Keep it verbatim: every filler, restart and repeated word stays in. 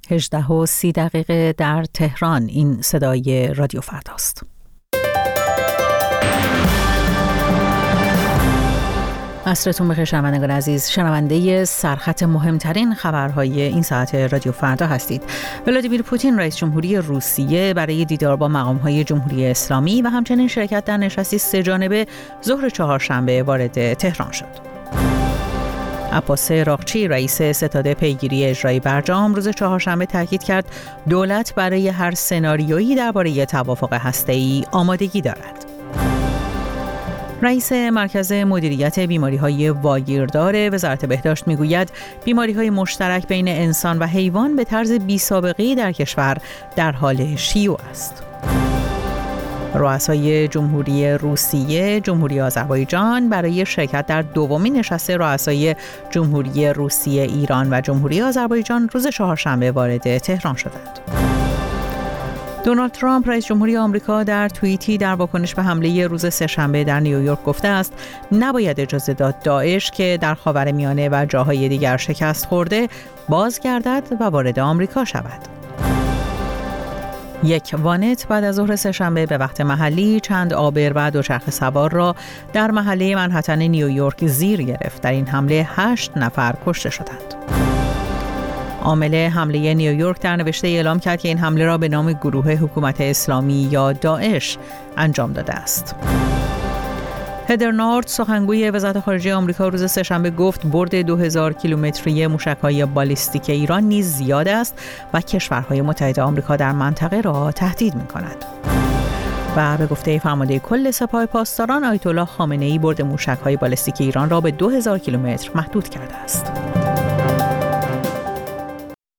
هجده و سی دقیقه در تهران. این صدای رادیو فرداست. عصرتون بخیر شنوندگان عزیز، شنونده سرخط مهمترین خبرهای این ساعت رادیو فردا هستید. ولادیمیر پوتین رئیس جمهوری روسیه برای دیدار با مقام‌های جمهوری اسلامی و همچنین شرکت در نشستی سه جانبه ظهر چهارشنبه وارد تهران شد. عباس راقچی رئیس ستاد پیگیری اجرایی برجام روز چهارشنبه تاکید کرد دولت برای هر سناریویی درباره توافق هسته‌ای آمادگی دارد. رئیس مرکز مدیریت بیماری‌های واگیردار وزارت بهداشت میگوید بیماری‌های مشترک بین انسان و حیوان به طرز بی‌سابقه‌ای در کشور در حال شیوع است. رؤسای جمهوری روسیه، جمهوری آذربایجان برای شرکت در دومین نشست رؤسای جمهوری روسیه، ایران و جمهوری آذربایجان روز چهارشنبه وارد تهران شدند. دونالد ترامپ رئیس جمهوری آمریکا در توییتی در واکنش به حمله روز سه‌شنبه در نیویورک گفته است نباید اجازه داد داعش که در خاورمیانه و جاهای دیگر شکست خورده بازگردد و وارد آمریکا شود. یک وانت بعد از ظهر سه‌شنبه به وقت محلی چند آبر و دوچرخه سوار را در محله منهتن نیویورک زیر گرفت. در این حمله هشت نفر کشته شدند. عامل حمله نیویورک در نوشته اعلام کرد که این حمله را به نام گروه حکومت اسلامی یا داعش انجام داده است. هدر نارد سخنگوی وزارت خارجه آمریکا روز سه‌شنبه گفت برد دو هزار کیلومتری موشک‌های بالیستیک ایران نیز زیاد است و کشورهای متحد آمریکا در منطقه را تهدید می‌کند. و به گفته فرمانده کل سپاه پاسداران آیت الله خامنه‌ای برد موشک‌های بالیستیک ایران را به دو هزار کیلومتر محدود کرده است.